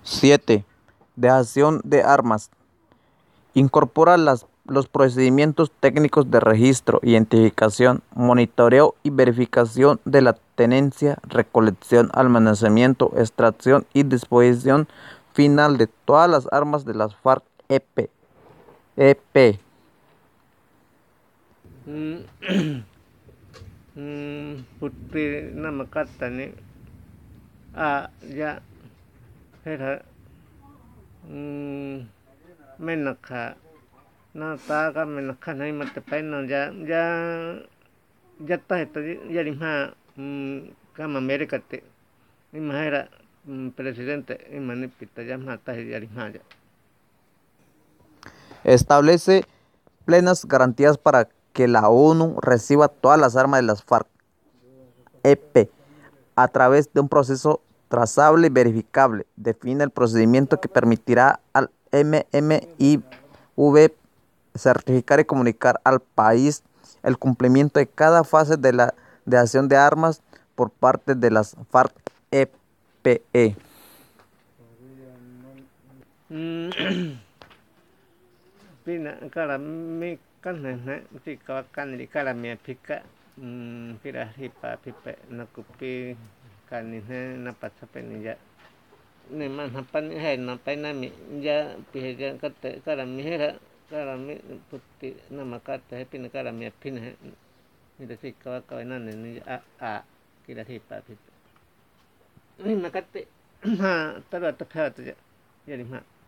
7. Dejación de armas. Incorpora los procedimientos técnicos de registro, identificación, monitoreo y verificación de la tenencia, recolección, almacenamiento, extracción y disposición final de todas las armas de las FARC-EP. Putri nama kata ni ya hera menaka na taga menaka na imate pena ya ta esto ya lima kama Amerika te imahera presidente imanipita ya mata ya lima ya. Establece plenas garantías para que la ONU reciba todas las armas de las FARC-EP a través de un proceso trazable y verificable. Define el procedimiento que permitirá al MMIV certificar y comunicar al país el cumplimiento de cada fase de la dejación de armas por parte de las FARC-EP. Pina kala mi kan na ti kawakan di kala mi pika pira hipa pipe na kupi kanine na pasape ni ya ne man hapan he na pena mi ya pihe kate kala mi hera kala mi puti na makate he pina kala mi pina he ni de si kawakawena ni a kila hipa pipe ni makate ha tara ta ya ya ni ma